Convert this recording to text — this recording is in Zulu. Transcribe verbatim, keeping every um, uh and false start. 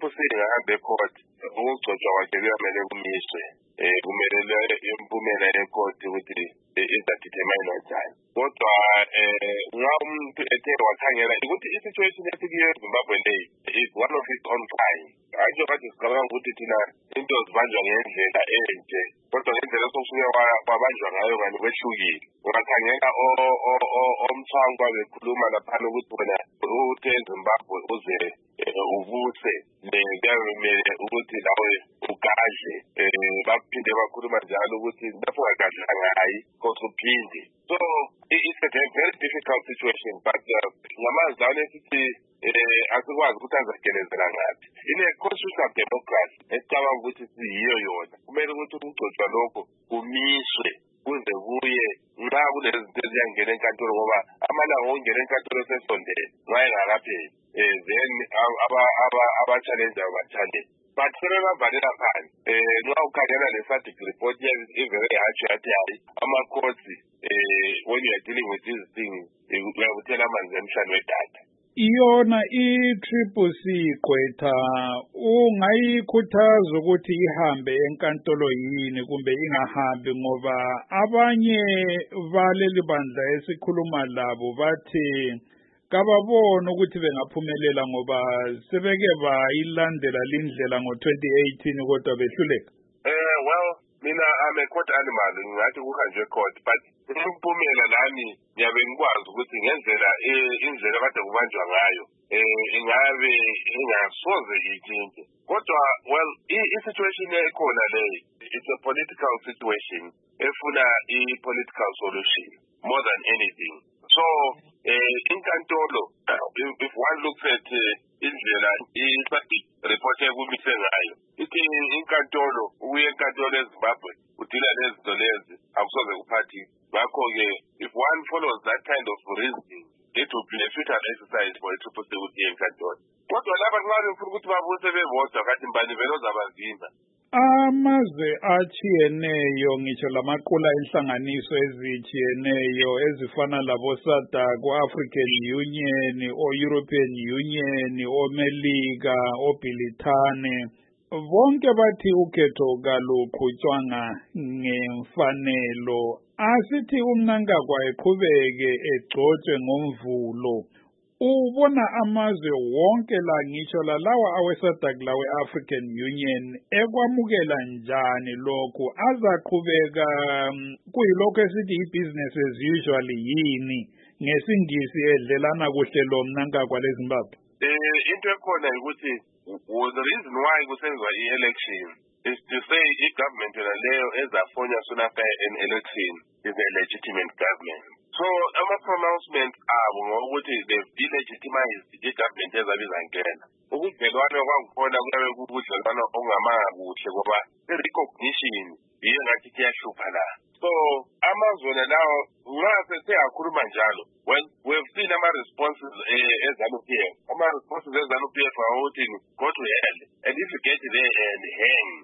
i-triple C ingahambe ecourt ukugcotshwa kwakhe kuyamele kumiswe um kumele impumela yekhodi ukuthi izadetermine kanjani. Kodwa um nxa umuntu ethe wakhangela ukuthi i-situation esikuyo eZimbabwe leyi is one of its own kind. Hayi kade sicabanga ukuthi thina into zibanjwa ngendlela enje, kodwa ngendlela sosuke wabanjwa ngayo ngani kwehlukile. Ungakhangela omthwangwa bekhuluma laphana ukuthi wena uthe eZimbabwe uze ubuse kuyamele ukuthi lawe ugadle, baphinde bakhuluma njalo ukuthi lapho ungagadlanga hayi kodwa uphinde. So it's a very difficult situation, but ngamazane sithi asikwazi ukuthi azagelezela ngathi. In a constitutional democracy esicabanga ukuthi siyiyo yona, kumele ukuthi ukugcotshwa lokho kumiswe kuze kuye nxa kunezinto eziyangena enkantolo, ngoba amalanga okungena enkantolo sesondele nxa engakapheli then aba-challenge aba-challenge. But sebebavalela phansi um nxa ukhangela le-static report ivele yatsho yathi hayi ama-courts um when you are dealing with these things uyakuthela amanzi emhlane wedata. Iyona i-triple C Gqwetha ungayikhuthaza ukuthi ihambe enkantolo yini kumbe ingahambi, ngoba abanye baleli bandla esikhuluma labo bathi kababona ukuthi bengaphumelela ngoba sebeke bayilandela lindlela ngo twenty eighteen kodwa behluleka. Eh well mina I'm a court animal, ngathi kuhanjwe court, but impumela lami ngiyabe ngikwazi ukuthi ngenzela indlela kade kubanjwa ngayo eh ingabe ingasoze itshintshe. Kodwa well i-situation ekhona le, it's a political situation efuna i-political solution more than anything. So uh, inkantolo, if one looks at indlela i-static report ekumise ngayo, ithi inkantolo uye enkantolo eZimbabwe udila lezinto lezi akusoze kuphathi. Ngakho-ke if one follows that kind of reasoning, it would be a futile exercise for a triple C ukuthi enkantolo. Kodwa laba nxa befuna ukuthi babuse bebodwa kathi mbani vele ozabavimba. Amazwe atshiyeneyo ngitsho lamaqula enhlanganiso ezitshiyeneyo ezifana labo SADC, o-African Union, o-European Union, o-Melika, o-Bhilithane, bonke bathi ukhetho kaluqhutshwanga ngemfanelo. Asithi uMnangagwa eqhubeke egcotshwe ngomvulo. Ubona amazwe wonke la ngitsho lalawa awe-SADC lawe-African Union ekwamukela njani lokhu, azaqhubeka kuyilokho esithi i-business as usual yini ngesingisi edlelana kuhle lo Mnangagwa leZimbabwe? Eh into ekhona ukuthi the reason why kusenziwa i-election is to say i-government leyo ezafonya soon after an election is a legitimate government. So ama-pronouncements abo ngokuthi they've delegitimized i-government ezabizangena. Ubudlelwane kwakukhona kuyabe kubudlelwane ongamanga kuhle ngoba i-recognition yiyo ngathi kuyahlupha la. So amazwe lawo nxa sethe akhuluma njalo, well we've seen ama-responses eZANU-P F. Ama-responses eZANU-P F awuthi go to hell, and if you get there and hang,